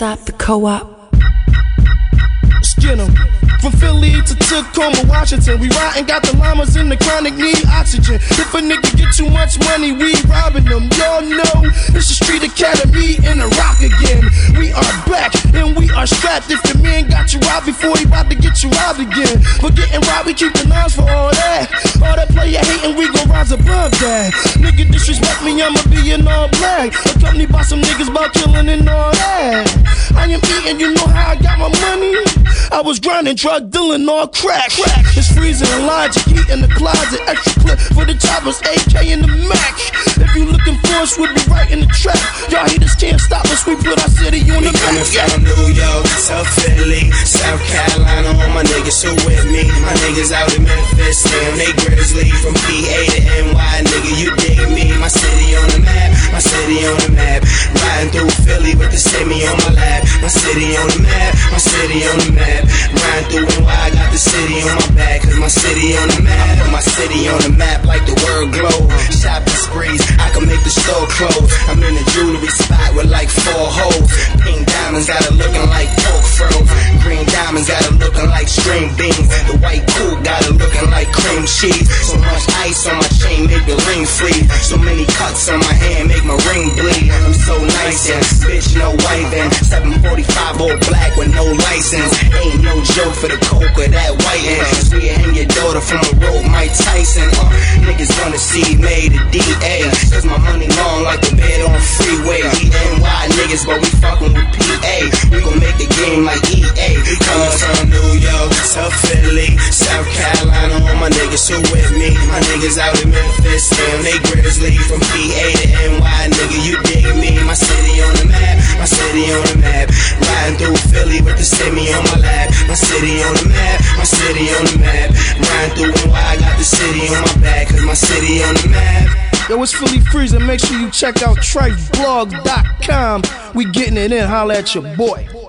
Stop the co-op. Skin 'em. From Philly to Tacoma, Washington, we riding, got the llamas in the chronic, need oxygen. If a nigga get too much money, we robbing them. Y'all know it's the Street Academy in the rock again. We are back and we are strapped. If the man got you robbed before, he about to get you robbed again. But getting robbed, we keep the knives for all that. All that player hating, we gon' rise above that. Nigga disrespect me, I'ma be in all black. Accompanied by some niggas about killing and all that. I am eating, you know how I got my money. I was grinding, drug dealing, all crack. It's freezing and logic, heat in the closet. Extra clip for the choppers, AK in the Mac. If you looking for us, we'll be right in the trap. Y'all haters can't stop us, we put our city on the map. Coming from New York to Philly, South Carolina, all my niggas who with me. My niggas out in Memphis, damn, they grizzly. From PA to NY, nigga, you dig me. My city on the map, my city on the map. Riding through Philly with the semi on my lap. My city on the map, my city on the map. Riding through NY, I got the city on my back. Cause my city on the map, I put my city on the map like the world globe. Shopping sprees, I can make the store close. I'm in a jewelry spot with like 4 hoes. Pink diamonds got it looking like pork froze. Green diamonds got it looking like string beans. The white coupe got it looking like cream cheese. So much ice on my chain make the ring freeze. So many cuts on my hand make my ring bleed. I'm so nice and bitch no wiping. 745 all black with no license. Ain't no joke for the coke or that whiting. Cause we hang your daughter from a rope, Mike Tyson. Niggas wanna see made a DA. Cause my money long like the bed on freeway. We NY niggas but we fucking with PA. We gon' make the game like EA. Coming from New York to Philly, South Carolina, all my niggas who with me. My niggas out in Memphis, damn, they grizzly. From PA to NY, nigga, you dig me. My city on the map, my city on the map. Riding through Philly with the semi on my lap. My city on the map, my city on the map. Riding through NY, I got the city on my back. Cause my city on the map. Yo, it's Philly Freezer. Make sure you check out TriceBlog.com. We getting it in. Holla at your boy.